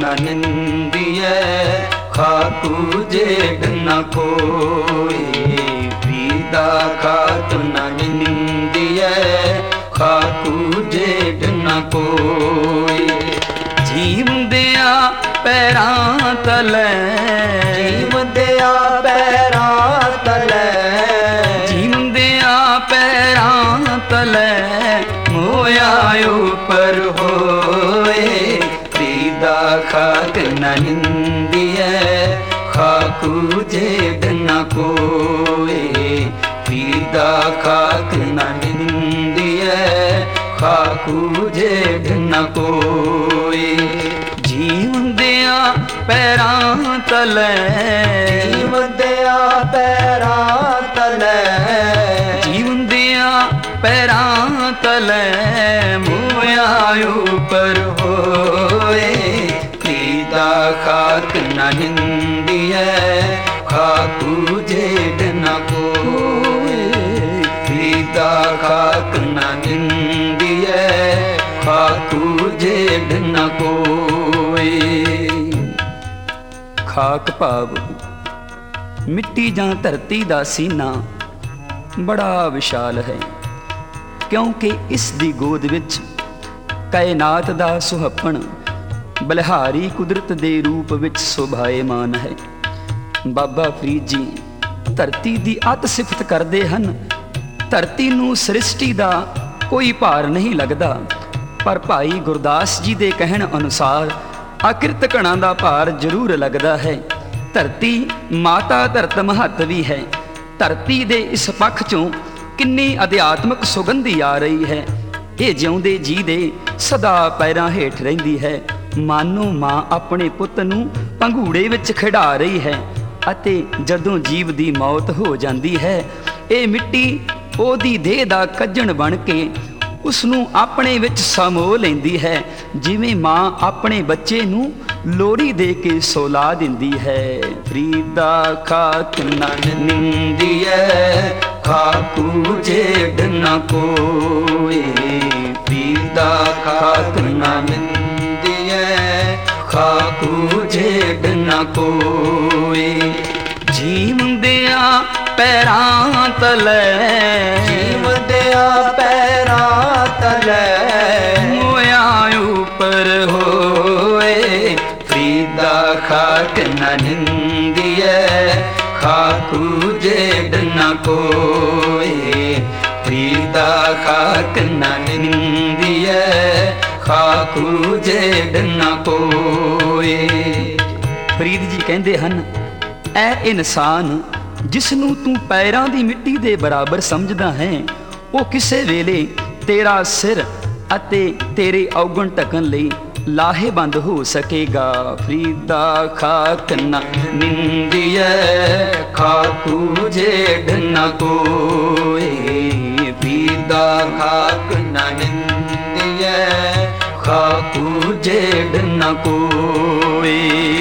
न निंदिए, खाकू जेड न कोई। फरीदा खाक न निंदिए, खाकू जेड न कोई। जीवदिया पैरां तले, जीवदिया पैरां तले, जीवदिया पैरां तले, मोया ऊपर होए। फरीदा खाक न निंदिए, खाकू जेड न कोई। फरीदा खाक न निंदिए, खाकू जेड न कोई। जीवदिया पैरां तले, जीवदिया पैरां तले, जीवदिया पैरां तले, मोया ऊपर होए। फरीदा खाक न निंदिए, खाकू जेड न कोई। फरीदा खाक न निंदिए, खाकू जेड न कोई। खाक भाव मिट्टी जां धरती दा सीना बड़ा विशाल है, क्योंकि इस दी गोद विच कायनात दा सुहप्पण बलिहारी कुदरत दे रूप विच शोभाएमान है। बाबा फरीद जी धरती दी अत सिफत करते हैं। धरती नूं सृष्टि दा कोई भार नहीं लगता, पर भाई गुरदास जी दे कहण अनुसार आकृत कणां दा भार जरूर लगता है। धरती माता धरत महत भी है। धरती दे इस पक्ष चों किन्नी अध्यात्मक सुगंधी आ रही है। ये जिउंदे जी दे सदा पैरां हेठ रहिंदी है, मानो मां अपने पुੱਤ ਨੂੰ ਪੰਘੂੜੇ ਵਿੱਚ ਖਿਡਾ ਰਹੀ ਹੈ। ਅਤੇ ਜਦੋਂ ਜੀਵ ਦੀ ਮੌਤ ਹੋ ਜਾਂਦੀ ਹੈ, ਇਹ ਮਿੱਟੀ ਉਹਦੀ ਦੇਹ ਦਾ ਕੱਜਣ ਬਣ ਕੇ ਉਸ ਨੂੰ ਆਪਣੇ ਵਿੱਚ ਸਮੋ ਲੈਂਦੀ ਹੈ, ਜਿਵੇਂ ਮਾਂ ਆਪਣੇ ਬੱਚੇ ਨੂੰ ਲੋਹੜੀ ਦੇ ਕੇ ਸੋਲਾ ਦਿੰਦੀ ਹੈ। ਫਰੀਦਾ ਖਾਕ ਨਾ ਨਿੰਦੀਐ, ਖਾਕੂ ਜੇਡ ਨਾ ਕੋਏ। ਫਰੀਦਾ ਖਾਕ ਨਾ ਨਿੰਦੀਐ, ਖਾਕੂ ਜੇਡ ਨਾ ਕੋਏ। ਜੀਵਦਿਆ ਪੈਰਾਂ ਤਲੇ, ਜੀਵਦਿਆ ਪੈਰਾਂ ਤਲੇ, ਮੋਇਆ ਉੱਪਰ ਹੋਏ। ਫਰੀਦਾ ਖਾਕ ਨਾ ਨਿੰਦੀਐ, ਖਾਕੂ ਜੇਡ ਨਾ ਕੋਏ। ਫਰੀਦਾ ਖਾਕ ਨਾ ਨਿੰਦੀਐ, ਖਾਕੂ ਜੇਡ ਨਾ ਕੋਏ। ਫਰੀਦ ਜੀ ਕਹਿੰਦੇ ਹਨ, ਐ ਇਨਸਾਨ ਜਿਸ ਨੂੰ ਤੂੰ ਪੈਰਾਂ ਦੀ ਮਿੱਟੀ ਦੇ ਬਰਾਬਰ ਸਮਝਦਾ ਹੈ, ਉਹ ਕਿਸੇ ਵੇਲੇ ਤੇਰਾ ਸਿਰ ਅਤੇ ਤੇਰੇ ਔਗਣ ਢਕਣ ਲਈ ਲਾਹੇਬੰਦ ਹੋ ਸਕੇਗਾ। ਫਰੀਦਾ ਖਾਕ ਨਾ ਨਿੰਦੀਐ, ਖਾਕੂ ਜੇਡ ਨਾ ਕੋਏ। ਫਰੀਦਾ ਖਾਕ ਨਾ ਨਿੰਦੀਐ, ਖਾਕੂ ਜੇਡ ਨਾ ਕੋਏ।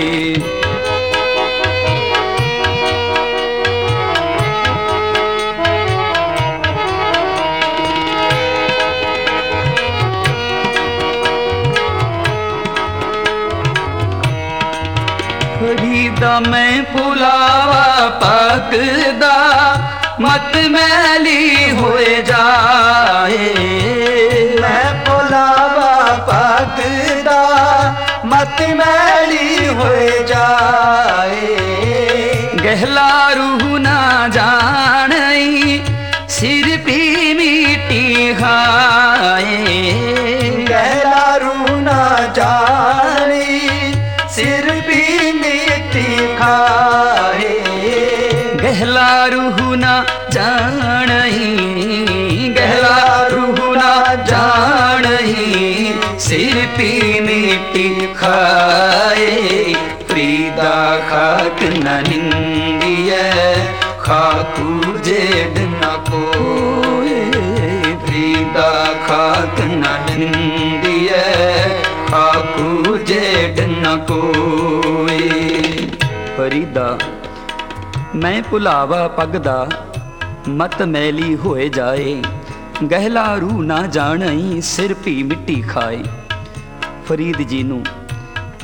फरीदा मैं पुलावा पकदा, मत मैली होए जाए। मैं पुलावा पकदा, मत मैली होए जाए। गहला रूह ना जानई, सिर पी मिट्टी खाए। गहला रूह ना जानी, सिर पी मिट्टी खाए। गहला रूह ना जानही, गहला रूह ना जानही, सिर पी मिट्टी खाए। फरीदा खाक न निंदिए, खाकू जेड न कोए। फरीदा खाक न निंदिए, खाकू जेड न कोए। फरीदा मैं भुलावा पगदा, मत मैली होए जाए। गहला रूह ना जानई, सिर भी मिट्टी खाए। फरीद जी नूं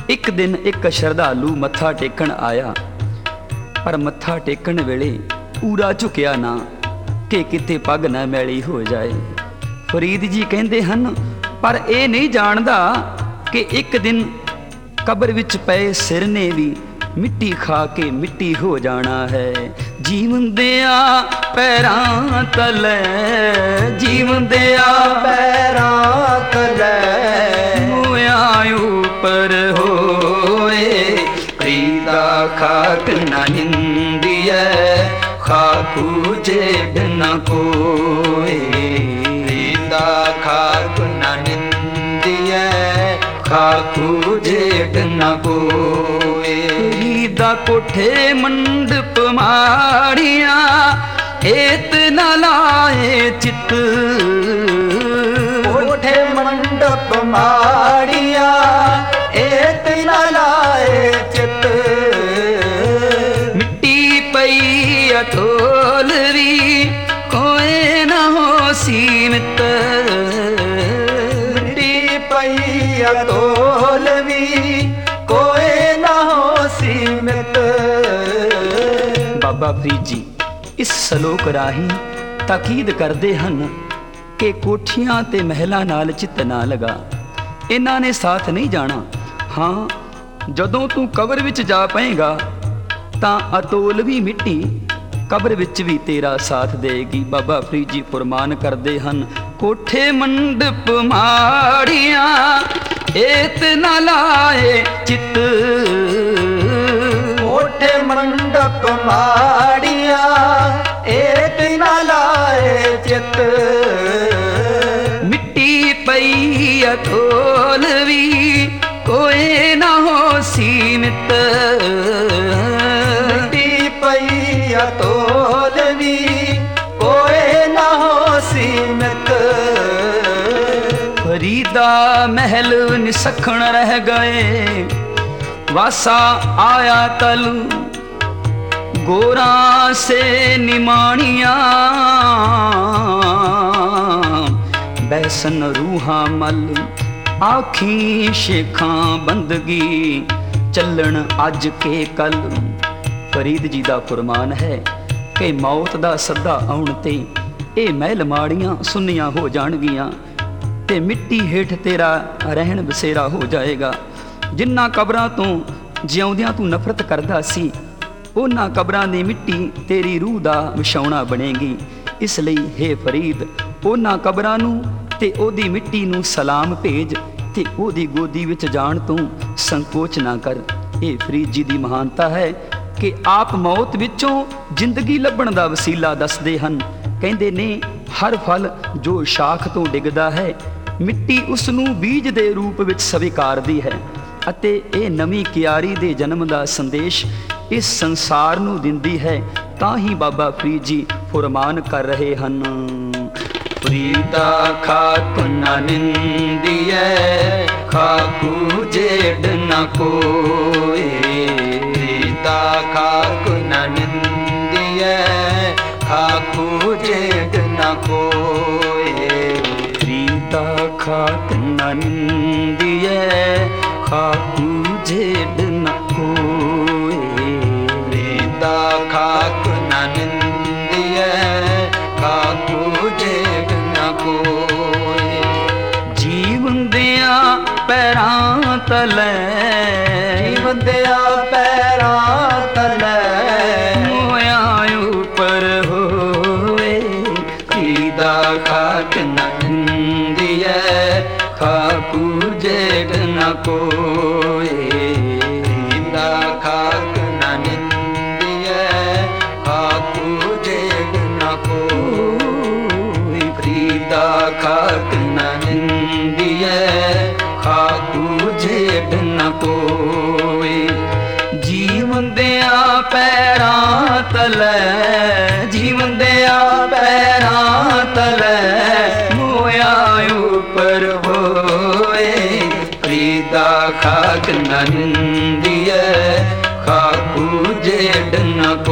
ਇੱਕ ਦਿਨ ਇੱਕ ਸ਼ਰਧਾਲੂ ਮੱਥਾ ਟੇਕਣ ਆਇਆ, ਪਰ ਮੱਥਾ ਟੇਕਣ ਵੇਲੇ ਪੂਰਾ ਝੁਕਿਆ ਨਾ ਕਿ ਕਿਤੇ ਪੱਗ ਨਾ ਮੈਲੀ ਹੋ ਜਾਏ। ਫਰੀਦ ਜੀ ਕਹਿੰਦੇ ਹਨ, ਪਰ ਇਹ ਨਹੀਂ ਜਾਣਦਾ ਕਿ ਇੱਕ ਦਿਨ ਕਬਰ ਵਿੱਚ ਪਏ ਸਿਰ ਨੇ ਵੀ ਮਿੱਟੀ ਖਾ ਕੇ ਮਿੱਟੀ ਹੋ ਜਾਣਾ ਹੈ। ਜੀਵਨ ਦਿਆਂ ਪੈਰਾਂ ਤਲੇ, ਜੀਵਨ ਦਿਆਂ ਪੈਰਾਂ ਤਲੇ, ਮੋਇਆ ਉੱਪਰ ਹੋਏ, ਫਰੀਦਾ ਖਾਕ ਨਾ ਨਿੰਦੀਐ, ਖਾਕੂ ਜੇਡ ਨਾ ਕੋਏ, ਫਰੀਦਾ ਖਾਕ ਨਾ ਨਿੰਦੀਐ, ਖਾਕੂ ਜੇਡ ਨਾ ਕੋਏ। ਫਰੀਦਾ ਕੋਠੇ ਮੰਡਪ ਮਾੜੀਆਂ, ਏਤ ਨਾ ਲਾਏ ਚਿੱਤ, ਕੋਠੇ ਮੰਡਪ ਮਾੜੀਆਂ, ਏਤ ਨਾ ਲਾਏ ਚਿੱਤ, ਮਿੱਟੀ ਪਈ ਅਠੋਲਵੀ, ਕੋਏ ਨਾ ਹੋ ਸੀਮਤ, ਮਿੱਟੀ ਪਈ ਅਠੋਲਵੀ, ਕੋਏ ਨਾ ਹੋ ਸੀਮਤ। ਬਾਬਾ ਫਰੀਦ ਜੀ ਇਸ ਸਲੋਕ ਰਾਹੀਂ ਤਾਕੀਦ ਕਰਦੇ ਹਨ ਕਿ ਕੋਠੀਆਂ ਤੇ ਮਹਿਲਾਂ ਨਾਲ ਚਿੱਤ ਨਾ ਲਗਾ, ਇਹਨਾਂ ਨੇ ਸਾਥ ਨਹੀਂ ਜਾਣਾ। ਹਾਂ, ਜਦੋਂ ਤੂੰ ਕਬਰ ਵਿੱਚ ਜਾ ਪਏਗਾ ਤਾਂ ਅਤੋਲਵੀ ਮਿੱਟੀ ਕਬਰ ਵਿੱਚ ਵੀ ਤੇਰਾ ਸਾਥ ਦੇਗੀ। ਬਾਬਾ ਫਰੀਦ ਜੀ ਫੁਰਮਾਨ ਕਰਦੇ ਹਨ, ਕੋਠੇ ਮੰਡਪ ਮਾੜੀਆਂ, ਏਤ ਨਾ ਲਾਏ ਚਿੱਤ, ਕੋਠੇ ਮੰਡਪ ਮਾੜੀਆਂ, ਏਤ ਨਾ ਲਾਏ ਚਿੱਤ, ਮਿੱਟੀ ਪਈ ਅਤੋਲਵੀ, ਕੋਏ ਨਾ ਹੋ ਸੀਮਤ, ਮਿੱਟੀ ਪਈ ਅਤੋਲਵੀ, ਕੋਏ ਨਾ ਹੋ ਸੀਮਤ। ਫਰੀਦਾ ਮਹਿਲ ਨਿਸਖਣ ਰਹਿ ਗਏ, ਵਾਸਾ ਆਇਆ ਤਲ, ਗੋਰਾਂ ਸੇ ਨਿਮਾਣੀਆਂ, ਬੈਸਨ ਰੂਹਾਂ ਮਲ, ਆਖੀ ਸ਼ੇਖਾਂ ਬੰਦਗੀ, ਚੱਲਣ ਅੱਜ ਕੇ ਕੱਲ। ਫਰੀਦ ਜੀ ਦਾ ਫੁਰਮਾਨ ਹੈ ਕਿ ਮੌਤ ਦਾ ਸੱਦਾ ਆਉਣ ਤੇ ਇਹ ਮਹਿਲ ਮਾੜੀਆਂ ਸੁੰਨੀਆਂ ਹੋ ਜਾਣਗੀਆਂ ਤੇ ਮਿੱਟੀ ਹੇਠ ਤੇਰਾ ਰਹਿਣ ਬਸੇਰਾ ਹੋ ਜਾਏਗਾ। ਜਿਨ੍ਹਾਂ ਕਬਰਾਂ ਤੋਂ ਜਿਉਂਦਿਆਂ ਤੂੰ ਨਫ਼ਰਤ ਕਰਦਾ ਸੀ, ਉਹਨਾਂ ਕਬਰਾਂ ਦੀ ਮਿੱਟੀ ਤੇਰੀ ਰੂਹ ਦਾ ਵਿਛਾਉਣਾ ਬਣੇਗੀ। ਇਸ ਲਈ ਹੇ ਫਰੀਦ, ਉਹਨਾਂ ਕਬਰਾਂ ਨੂੰ ਤੇ ਉਹਦੀ ਮਿੱਟੀ ਨੂੰ ਸਲਾਮ ਭੇਜ ਤੇ ਉਹਦੀ ਗੋਦੀ ਵਿੱਚ ਜਾਣ ਤੋਂ ਸੰਕੋਚ ਨਾ ਕਰ। ਇਹ ਫਰੀਦ ਜੀ ਦੀ ਮਹਾਨਤਾ ਹੈ ਕਿ ਆਪ ਮੌਤ ਵਿੱਚੋਂ ਜ਼ਿੰਦਗੀ ਲੱਭਣ ਦਾ ਵਸੀਲਾ ਦੱਸਦੇ ਹਨ। ਕਹਿੰਦੇ ਨੇ, ਹਰ ਫਲ ਜੋ ਸ਼ਾਖ ਤੋਂ ਡਿੱਗਦਾ ਹੈ, ਮਿੱਟੀ ਉਸ ਨੂੰ ਬੀਜ ਦੇ ਰੂਪ ਵਿੱਚ ਸਵੀਕਾਰਦੀ ਹੈ ਅਤੇ ਇਹ ਨਵੀਂ ਕਿਆਰੀ ਦੇ ਜਨਮ ਦਾ ਸੰਦੇਸ਼ ਇਸ ਸੰਸਾਰ ਨੂੰ ਦਿੰਦੀ ਹੈ। ਤਾਂ ਹੀ ਬਾਬਾ ਫਰੀਦ ਜੀ ਫੁਰਮਾਨ ਕਰ ਰਹੇ ਹਨ, ਫਰੀਦਾ ਖਾਕ ਨਾ ਨਿੰਦੀਐ, ਖਾਕੂ ਜੇਡ ਨਾ ਕੋਏ, ਫਰੀਦਾ ਖਾਕ ਨਾ ਨਿੰਦੀਐ, ਖਾਕੂ ਜੇਡ ਨਾ ਕੋਏ, ਫਰੀਦਾ ਖਾਕ ਨਾ ਨਿੰਦੀਐ, ਖਾਕੂ ਜੇਡ ਨਾ ਕੋਏ, ਫਰੀਦਾ ਖਾਕ ਨਾ ਨਿੰਦੀਐ, ਖਾਕੂ ਜੇਡ ਨਾ ਕੋਏ। ਜੀਵਨ ਦਿਆਂ ਪੈਰਾਂ ਤਲੇ, ਜੀਵਨ ਦਿਆਂ ਪੈਰਾਂ ਤਲੇ, ਮੋਇਆ ਉੱਪਰ ਹੋਏ, ਫਰੀਦਾ ਖਾਕ ਨਾ ਨਿੰਦੀਐ, ਖਾਕੂ ਜੇਡ ਨਾ ਕੋਏ, ਫਰੀਦਾ ਖਾਕ ਨਾ ਨਿੰਦੀਐ, ਖਾਕੂ ਜੇਡ ਨਾ ਕੋਏ, ਫਰੀਦਾ ਖਾਕ ਨਾ ਨਿੰਦੀਐ, ਖਾਕੂ ਜੇਡ ਨਾ ਕੋਏ। ਜੀਵਨ ਦਿਆਂ ਪੈਰਾਂ ਤਲੇ, ਜੀਵਨ ਦਿਆਂ ਪੈਰਾਂ ਤਲੇ, ਮੋਇਆ ਉੱਪਰ ਹੋਏ, ਫਰੀਦਾ ਖਾਕ ਨਾ ਨਿੰਦੀਐ, ਖਾਕੂ ਜੇਡ ਨਾ